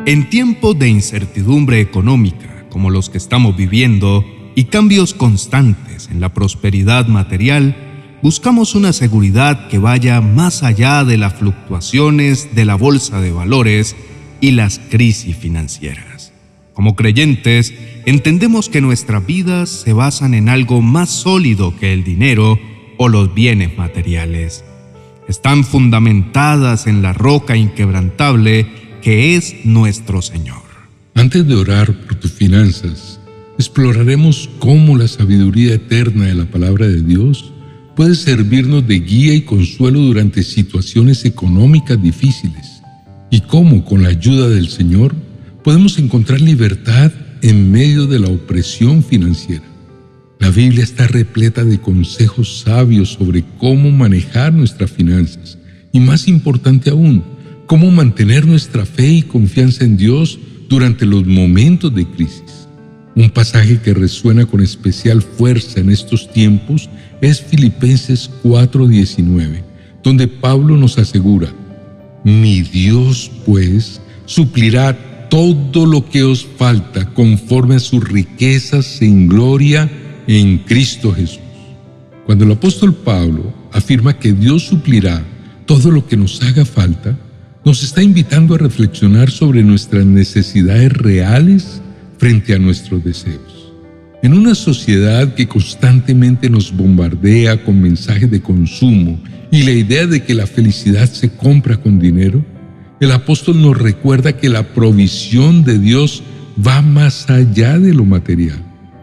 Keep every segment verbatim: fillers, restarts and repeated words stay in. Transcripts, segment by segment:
En tiempos de incertidumbre económica como los que estamos viviendo y cambios constantes en la prosperidad material, buscamos una seguridad que vaya más allá de las fluctuaciones de la bolsa de valores y las crisis financieras. Como creyentes, entendemos que nuestras vidas se basan en algo más sólido que el dinero o los bienes materiales. Están fundamentadas en la roca inquebrantable que es nuestro Señor. Antes de orar por tus finanzas, exploraremos cómo la sabiduría eterna de la palabra de Dios puede servirnos de guía y consuelo durante situaciones económicas difíciles, y cómo, con la ayuda del Señor, podemos encontrar libertad en medio de la opresión financiera. La Biblia está repleta de consejos sabios sobre cómo manejar nuestras finanzas, y más importante aún, cómo mantener nuestra fe y confianza en Dios durante los momentos de crisis. Un pasaje que resuena con especial fuerza en estos tiempos es Filipenses cuatro diecinueve, donde Pablo nos asegura: mi Dios, pues, suplirá todo lo que os falta conforme a sus riquezas en gloria en Cristo Jesús. Cuando el apóstol Pablo afirma que Dios suplirá todo lo que nos haga falta, nos está invitando a reflexionar sobre nuestras necesidades reales frente a nuestros deseos. En una sociedad que constantemente nos bombardea con mensajes de consumo y la idea de que la felicidad se compra con dinero, el apóstol nos recuerda que la provisión de Dios va más allá de lo material.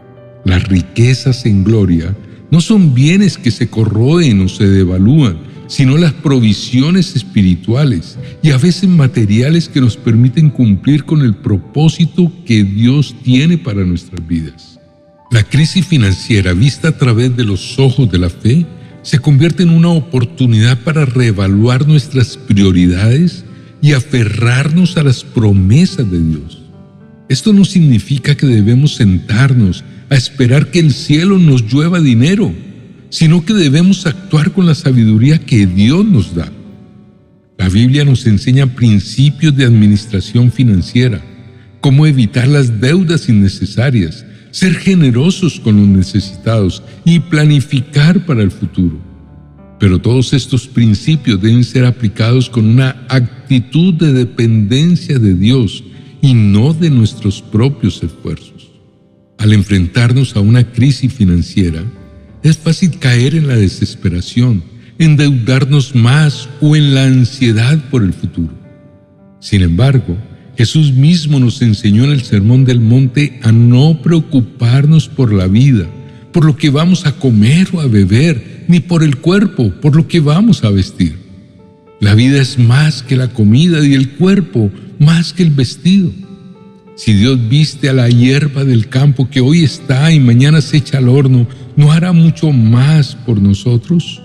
Las riquezas en gloria no son bienes que se corroen o se devalúan, sino las provisiones espirituales y a veces materiales que nos permiten cumplir con el propósito que Dios tiene para nuestras vidas. La crisis financiera, vista a través de los ojos de la fe, se convierte en una oportunidad para reevaluar nuestras prioridades y aferrarnos a las promesas de Dios. Esto no significa que debemos sentarnos a esperar que el cielo nos llueva dinero, sino que debemos actuar con la sabiduría que Dios nos da. La Biblia nos enseña principios de administración financiera, cómo evitar las deudas innecesarias, ser generosos con los necesitados y planificar para el futuro. Pero todos estos principios deben ser aplicados con una actitud de dependencia de Dios y no de nuestros propios esfuerzos. Al enfrentarnos a una crisis financiera, es fácil caer en la desesperación, endeudarnos más o en la ansiedad por el futuro. Sin embargo, Jesús mismo nos enseñó en el Sermón del Monte a no preocuparnos por la vida, por lo que vamos a comer o a beber, ni por el cuerpo, por lo que vamos a vestir. La vida es más que la comida y el cuerpo más que el vestido. Si Dios viste a la hierba del campo que hoy está y mañana se echa al horno, ¿no hará mucho más por nosotros?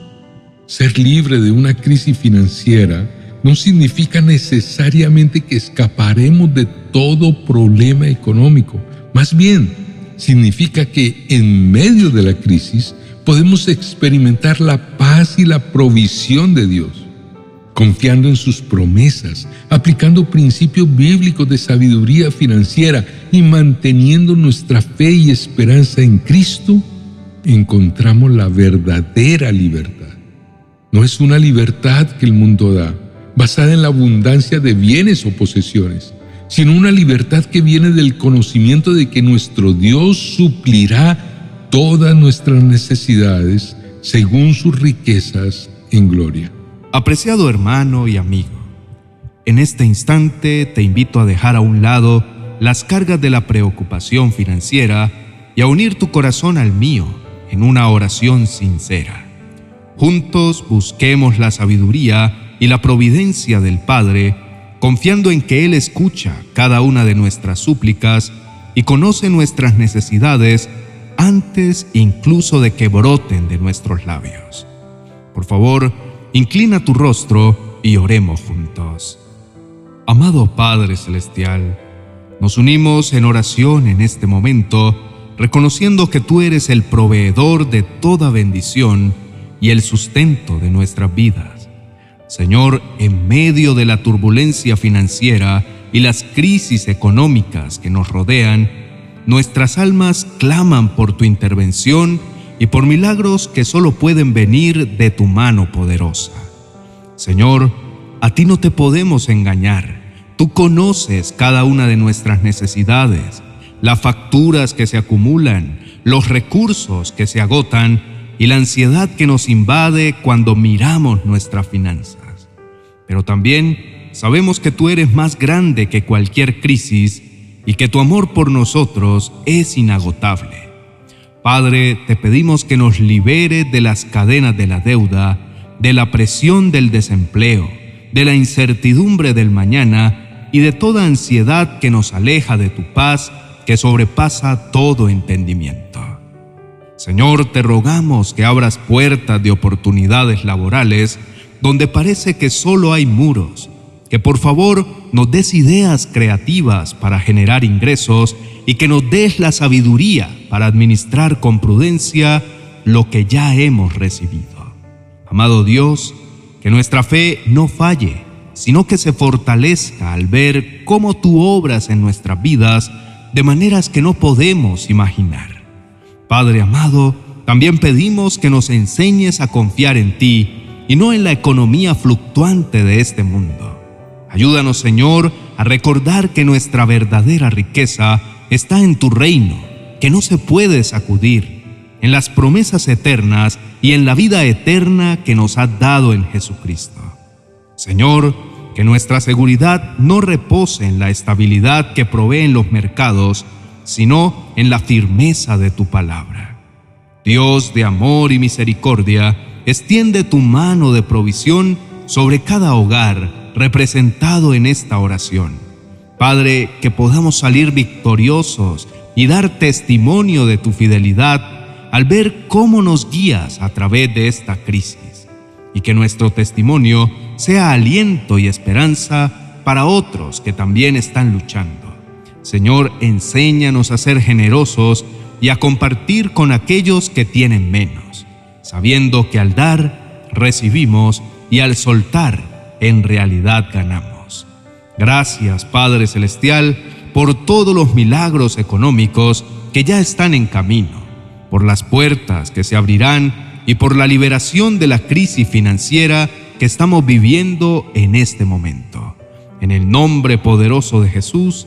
Ser libre de una crisis financiera no significa necesariamente que escaparemos de todo problema económico. Más bien, significa que en medio de la crisis podemos experimentar la paz y la provisión de Dios. Confiando en sus promesas, aplicando principios bíblicos de sabiduría financiera y manteniendo nuestra fe y esperanza en Cristo, encontramos la verdadera libertad. No es una libertad que el mundo da, basada en la abundancia de bienes o posesiones, sino una libertad que viene del conocimiento de que nuestro Dios suplirá todas nuestras necesidades según sus riquezas en gloria. Apreciado hermano y amigo, en este instante te invito a dejar a un lado las cargas de la preocupación financiera y a unir tu corazón al mío en una oración sincera. Juntos busquemos la sabiduría y la providencia del Padre, confiando en que Él escucha cada una de nuestras súplicas y conoce nuestras necesidades antes incluso de que broten de nuestros labios. Por favor, inclina tu rostro y oremos juntos. Amado Padre Celestial, nos unimos en oración en este momento, reconociendo que Tú eres el proveedor de toda bendición y el sustento de nuestras vidas. Señor, en medio de la turbulencia financiera y las crisis económicas que nos rodean, nuestras almas claman por tu intervención y por milagros que solo pueden venir de tu mano poderosa. Señor, a ti no te podemos engañar. Tú conoces cada una de nuestras necesidades, las facturas que se acumulan, los recursos que se agotan y la ansiedad que nos invade cuando miramos nuestras finanzas. Pero también sabemos que tú eres más grande que cualquier crisis y que tu amor por nosotros es inagotable. Padre, te pedimos que nos libere de las cadenas de la deuda, de la presión del desempleo, de la incertidumbre del mañana y de toda ansiedad que nos aleja de tu paz que sobrepasa todo entendimiento. Señor, te rogamos que abras puertas de oportunidades laborales donde parece que solo hay muros, que por favor nos des ideas creativas para generar ingresos y que nos des la sabiduría para administrar con prudencia lo que ya hemos recibido. Amado Dios, que nuestra fe no falle, sino que se fortalezca al ver cómo tú obras en nuestras vidas de maneras que no podemos imaginar. Padre amado, también pedimos que nos enseñes a confiar en ti y no en la economía fluctuante de este mundo. Ayúdanos, Señor, a recordar que nuestra verdadera riqueza está en tu reino, que no se puede sacudir, en las promesas eternas y en la vida eterna que nos has dado en Jesucristo. Señor, que nuestra seguridad no repose en la estabilidad que proveen los mercados, sino en la firmeza de tu palabra. Dios de amor y misericordia, extiende tu mano de provisión sobre cada hogar representado en esta oración. Padre, que podamos salir victoriosos y dar testimonio de tu fidelidad al ver cómo nos guías a través de esta crisis, y que nuestro testimonio sea aliento y esperanza para otros que también están luchando. Señor, enséñanos a ser generosos y a compartir con aquellos que tienen menos, sabiendo que al dar, recibimos y al soltar, en realidad ganamos. Gracias, Padre Celestial, por todos los milagros económicos que ya están en camino, por las puertas que se abrirán y por la liberación de la crisis financiera que estamos viviendo en este momento. En el nombre poderoso de Jesús,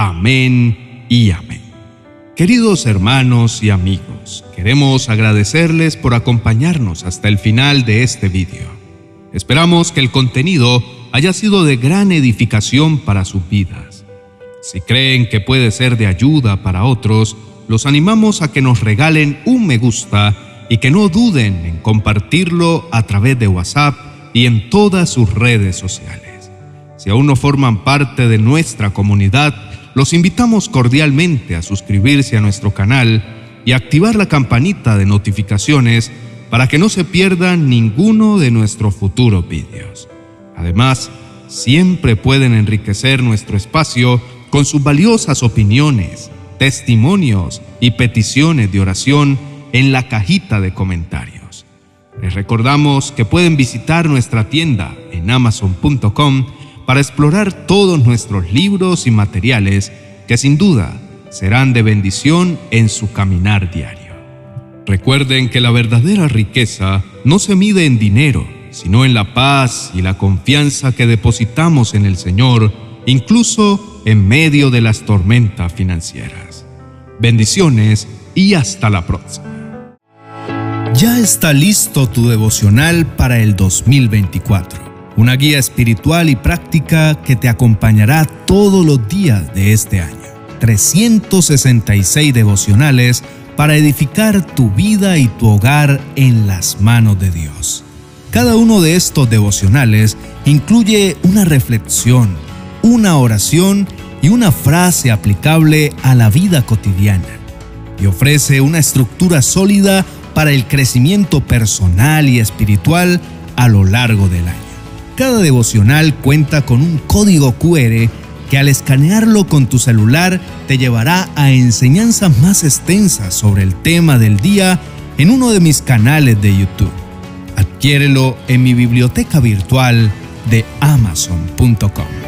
amén y amén. Queridos hermanos y amigos, queremos agradecerles por acompañarnos hasta el final de este vídeo. Esperamos que el contenido haya sido de gran edificación para sus vidas. Si creen que puede ser de ayuda para otros, los animamos a que nos regalen un me gusta y que no duden en compartirlo a través de WhatsApp y en todas sus redes sociales. Si aún no forman parte de nuestra comunidad, los invitamos cordialmente a suscribirse a nuestro canal y activar la campanita de notificaciones para que no se pierdan ninguno de nuestros futuros vídeos. Además, siempre pueden enriquecer nuestro espacio con sus valiosas opiniones, testimonios y peticiones de oración en la cajita de comentarios. Les recordamos que pueden visitar nuestra tienda en amazon punto com para explorar todos nuestros libros y materiales que sin duda serán de bendición en su caminar diario. Recuerden que la verdadera riqueza no se mide en dinero, sino en la paz y la confianza que depositamos en el Señor, incluso en medio de las tormentas financieras. Bendiciones y hasta la próxima. Ya está listo tu devocional para el dos mil veinticuatro. Una guía espiritual y práctica que te acompañará todos los días de este año. trescientos sesenta y seis devocionales para edificar tu vida y tu hogar en las manos de Dios. Cada uno de estos devocionales incluye una reflexión, una oración y una frase aplicable a la vida cotidiana, y ofrece una estructura sólida para el crecimiento personal y espiritual a lo largo del año. Cada devocional cuenta con un código cu erre que al escanearlo con tu celular te llevará a enseñanzas más extensas sobre el tema del día en uno de mis canales de YouTube. Adquiérelo en mi biblioteca virtual de amazon punto com.